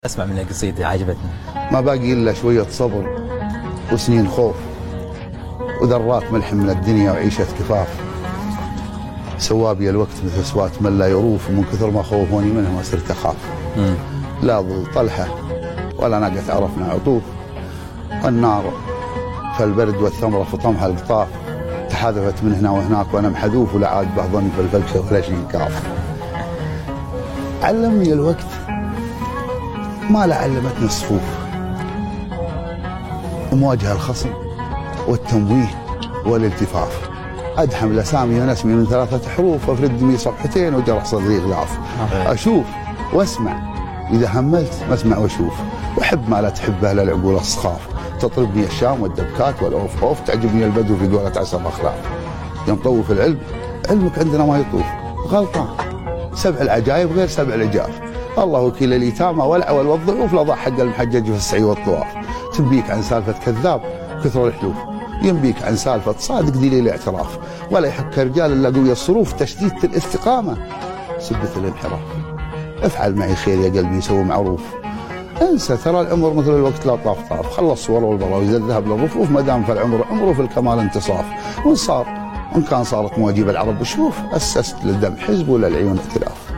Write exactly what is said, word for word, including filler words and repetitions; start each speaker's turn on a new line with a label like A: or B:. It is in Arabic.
A: اسمع من القصيدة عجبتني.
B: ما باقي الا شويه صبر وسنين خوف وذرات ملح من الدنيا وعيشه كفاف. سوابي الوقت مثل سوات من لا يروف ومن كثر ما خوفوني منه ما صرت اخاف. لا ظل طلحه ولا ناقه عرفنا عطوف، والنار فالبرد والثمره في طمها القطاف. تحاذفت من هنا وهناك وانا محذوف ولا عاد بهضني في الفلكه ولا شيء كاف. علمني الوقت ما لا علمتني الصفوف، مواجهه الخصم والتمويه والالتفاف. ادحم لسامي ونسمي من ثلاثه حروف وافرد دمي صفحتين وجرح صدري غلاف. اشوف واسمع اذا هملت ما اسمع واشوف، واحب ما لا تحبه للعقول الصخاف. تطربني الشام والدبكات والاوف اوف، تعجبني البدو في قولة عسى اخلاف. يوم طوف العلم علمك عندنا ما يطوف، غلطان سبع العجائب غير سبع العجاف. الله وكيل اليتامى والعول والضعوف لا ضاع حق المحجج في السعي والطواف. تنبيك عن سالفه كذاب كثر الحلوف، ينبيك عن سالفه صادق دليل الاعتراف. ولا يحك رجال الا قوي الصروف، تشديد الاستقامه سبه الانحراف. افعل معي خير يا قلبي سوي معروف، انسى ترى العمر مثل الوقت لا طاف طاف. خلص صور والبراويز الذهب للرفوف، ما دام في العمر عمره في الكمال انتصاف. وان صار وان كان صارت مواجيب العرب وشوف، اسست للدم حزب وللعيون ائتلاف.